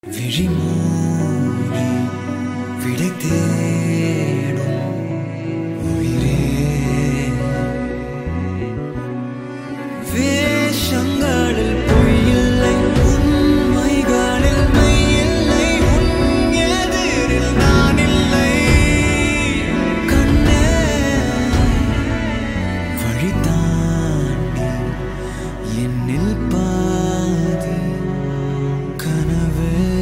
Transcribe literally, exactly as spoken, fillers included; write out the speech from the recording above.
விழிமூடி விடை தேடும் உயிரே வேஷங்களில் பொய்யில்லை உண்மைகளில் மெய்யில்லை உன் எதிரில் நான் இல்லை கண்ணே வழித்த